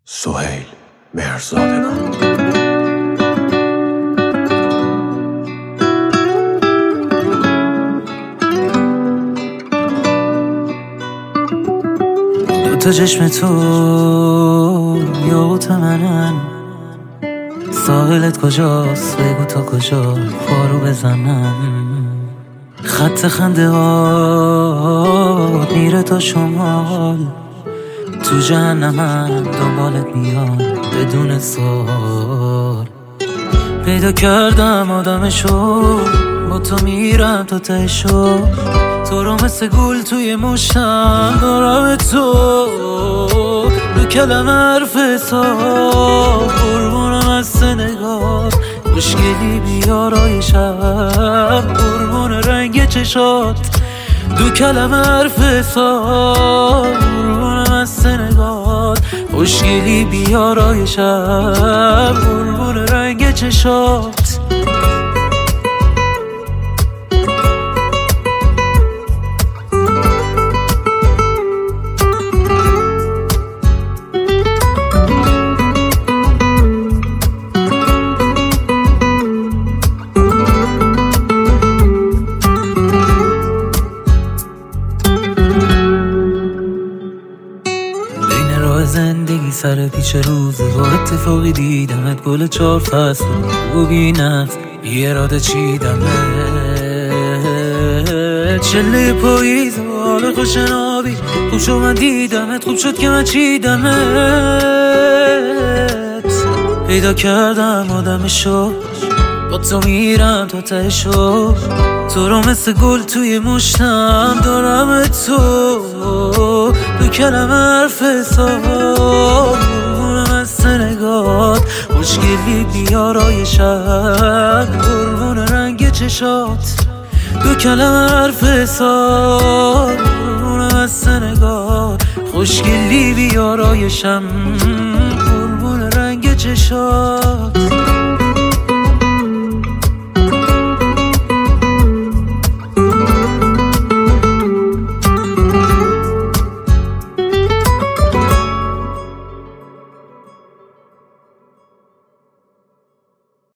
سهیل مهرزادگان. دوتا چشم تو یاقوت منن، ساحلت کجاست بگو تا کجا پارو بزنم. خط خنده ها میره تا شمال، تو جهنمم دنبالت میام بدون سوال. پیدا کردم آدمشو، با تو میرم تا تهشو، تو رو مثل گل توی مشتم دارم تو. دو کلمه حرف حساب قربونم از نگاه، خوشگلی بیارای شب قربون رنگ چشات. دو کلمه حرف حساب قربونم از نگاه، خوشگلی بیارای شب قربون رنگ چشات. زندگی سر پیچ روزه با اتفاقی دیدمت، گل 4 فصل و بینت بی اراده چیدمت. چله پاییز و حال خوشنابی خوب شد من دیدمت، خوب شد که من چیدمت. پیدا کردم آدمشو، با تو میرم تا تهشو، تو رو مثل گل توی مشتم دارم تو. دو کلمه حرف حساب قربونم از نگات، خوشگلی بیارای شب قربون رنگ چشات. دو کلمه حرف حساب قربونم از نگات، خوشگلی بیارای شب قربون رنگ چشات.